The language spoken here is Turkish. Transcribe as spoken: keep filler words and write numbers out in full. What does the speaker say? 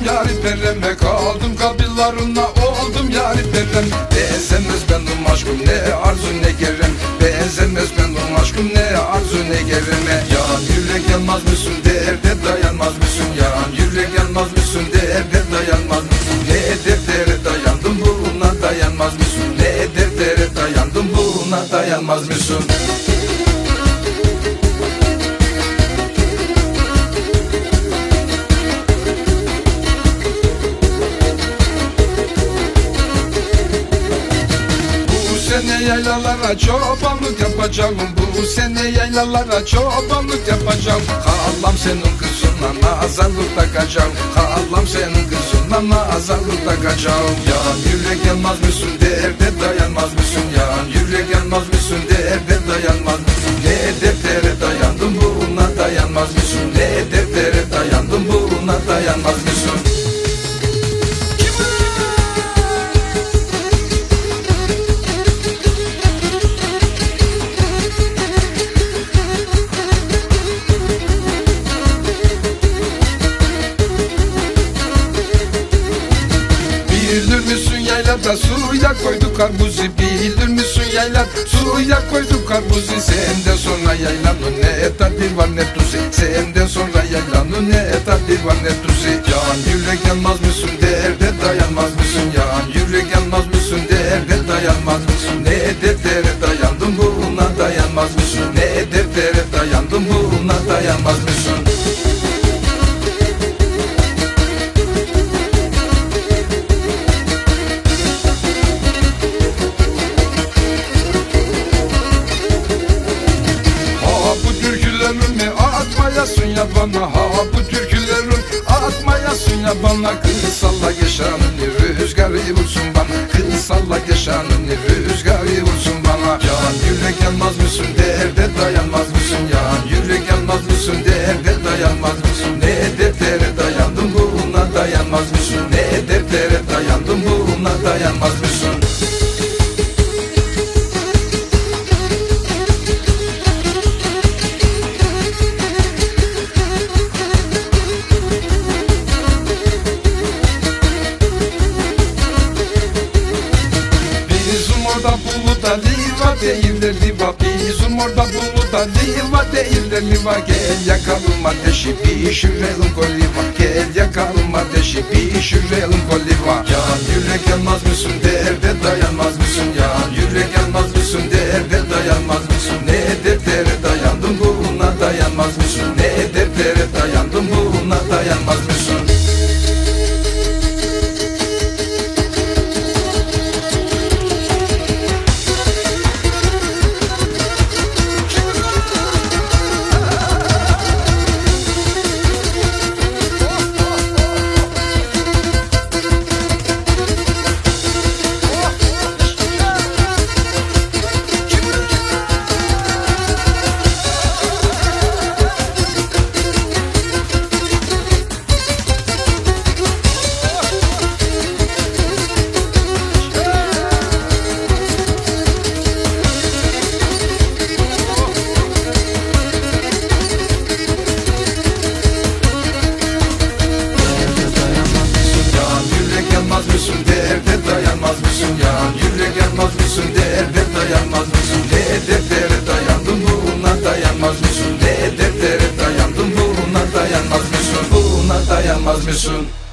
yari pereme, kaldım kabillarına oldum yari perem. Benzemez benim aşkım ne arzu ne gerem, benzemez benim aşkım ne arzu ne gereme. Yalan yürek yanmaz mısın, derde dayanmaz mısın? Yalan yürek yanmaz mısın, derde dayanmaz mısın? Ne dertlere dayandım buna dayanmaz mısın? Ne dertlere dayandım buna dayanmaz mısın? Bu sene yaylalara çobanlık yapacağım, bu sene yaylalara çobanlık yapacağım. Halam senin kızına nazarlık takacağım, halam senin kızına nazarlık takacağım. Yalan yürek yanmaz mısın, derde dayanmaz mısın? Yalan yürek yanmaz mısın, derde dayanmaz mısın? Ne dertlere dayandım buna dayanmaz mısın? Ne dertlere dayandım buna dayanmaz mısın? Bilir misin yaylada suya koyduk karpuzu, bilir misin yaylada suya koyduk karpuzu. Senden sonra yaylanın ne tadı var ne tuzu, senden sonra yaylanın ne tadı var ne tuzu. Yalan yürek yanmaz mısın, derde dayanmaz mısın? Yalan yürek yanmaz mısın, derde dayanmaz mısın? Ne dertlere dayandım buna dayanmaz mısın? Ne dertlere dayandım buna dayanmaz mısın? Atmayasın ya bana, ha bu türkülerin atmayasın ya bana. Kız salla geçanını rüzgarı vursun bana, kız salla geçanını rüzgarı vursun bana. Yalan yürek yanmaz mısın, derde dayanmaz mısın? Yalan yürek yanmaz mısın, derde dayanmaz mısın? Ne dertlere dayandım buna dayanmaz mısın? Ne dertlere dayandım buna dayanmaz mısın? Orada buluda liva değildir liva, bizim orada buluda liva değildir liva. Gel yakalım ateşi pişirelim koliva, gel yakalım ateşi pişirelim koliva. Yalan yürek yanmaz mısın, derde dayanmaz mısın? Yalan yürek yanmaz mısın, derde dayanmaz mısın? Ne dertlere dayandım buna dayanmaz mısın? Ne dertlere dayandım buna dayanmaz mısın? Derde dayanmaz mısın? Yalan yürek yanmaz mısın? Derde dayanmaz mısın? Ne dertlere dayandım buna dayanmaz mısın? Ne dertlere dayandım buna dayanmaz mısın? Buna dayanmaz mısın?